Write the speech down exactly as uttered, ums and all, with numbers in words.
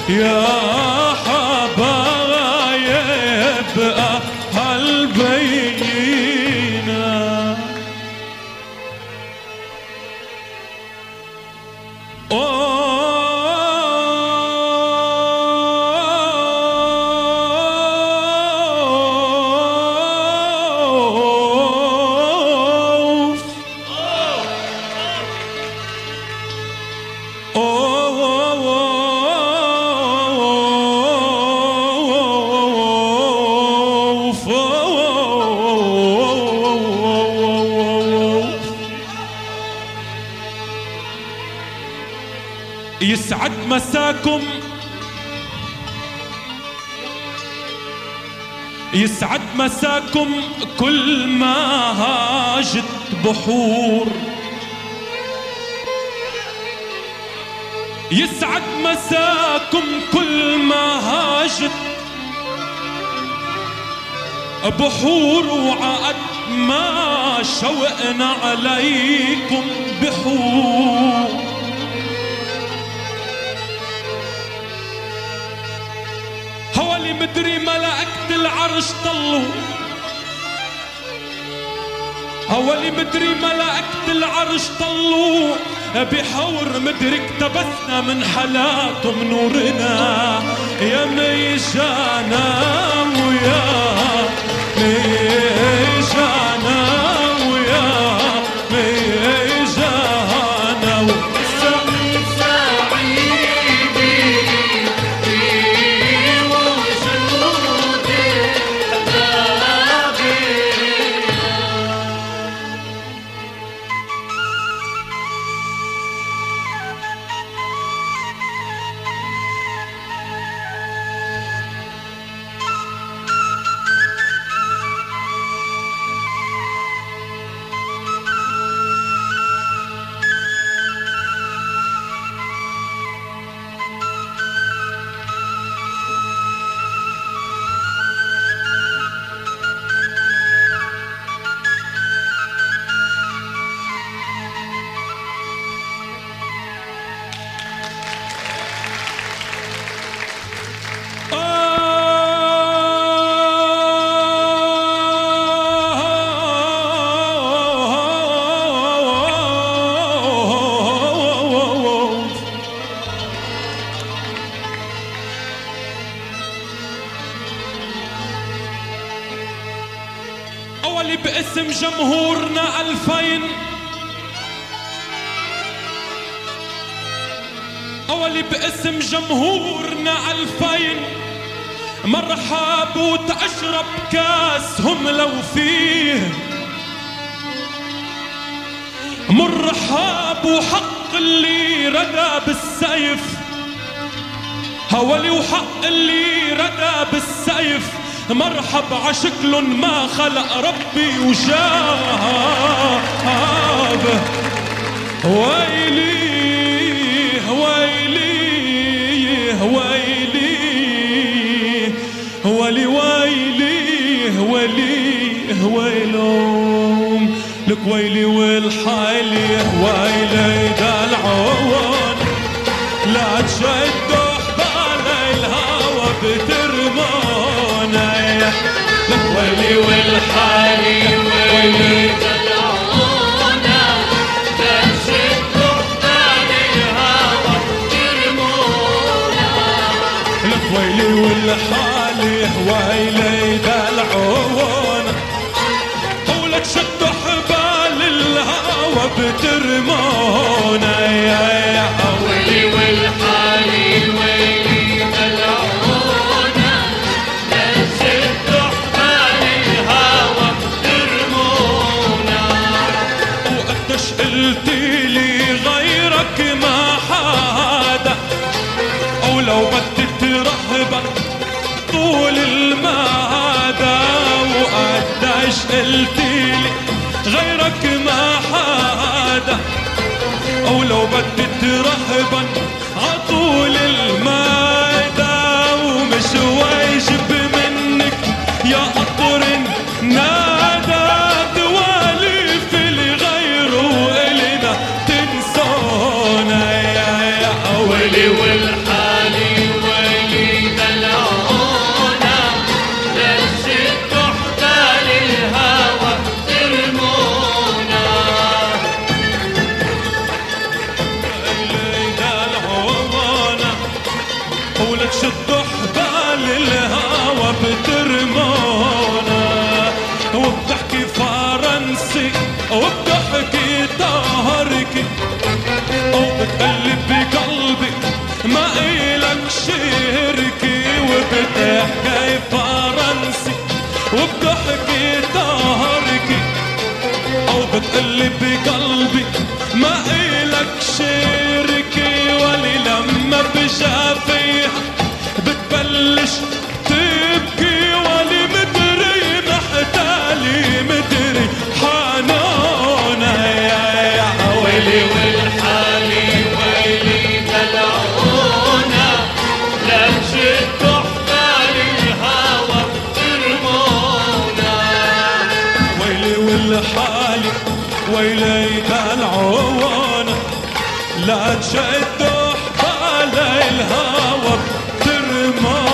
يا حبايب أهل بينا. يسعد مساكم يسعد مساكم كل ما هاجت بحور. يسعد مساكم كل ما هاجت بحور، وعقد ما شوقنا عليكم بحور. هولي مدري ملائكة العرش طلوا، هولي مدري ملائكة العرش طلوا بحور، مدري اقتبسنا من حلاتهم نورنا. يا ميجانا ويا ميجانا ويا ميجانا أولي باسم جمهورنا ألفين، أولي باسم جمهورنا ألفين، مرحب وتأشرب كاسهم لو فيه مرحب، وحق اللي ردى بالسيف، هولي وحق اللي ردى بالسيف، مرحب عشكل ما خلق ربي وشاب. ويلي ويلي ويلي ولي ويلي ولي ويلوم لك ويلي والحالي ويلي دلعون، لا تشدوا حبال الهوى بترمونا. لك ويلي والحالي ويلي دلعونا، لا تشدوا حبال الهوى بترمونا. لك ويلي والحالي ويلي دلعونا، ولا تشدوا حبال الهوى بترمونا. يا يا ويلي والحالي ويلي دلعونا، لا تشدوا حبال الهوى بترمونا. وقديش قلتيلي غيرك ما حدا، او لو بدك ترهبك طول المدى. وقديش قلتيلي غيرك ما حدا، او لو بدك ترهبا عطول المدى. ومش واجب منك يا قطر نادى، تواليف الغير وإلنا تنسونا. يا يا ويلي والحالي وبتحكي طهركي وبتقلب بقلبي ما إلك شركي وبتحكي فرنسي وبتحكي طهركي وبتقلب بقلبي ما إلك شركي ولي لما بشافيها بتبلش تبكي ولي مدري محتالي مدري حنونة يا يا ويلي والحالي ويلي دلعونا لا تشدوا حبال الهوى ترمونا ويلي والحالي ويلي دلعونا لا تشدوا حبال الهوى ترمونا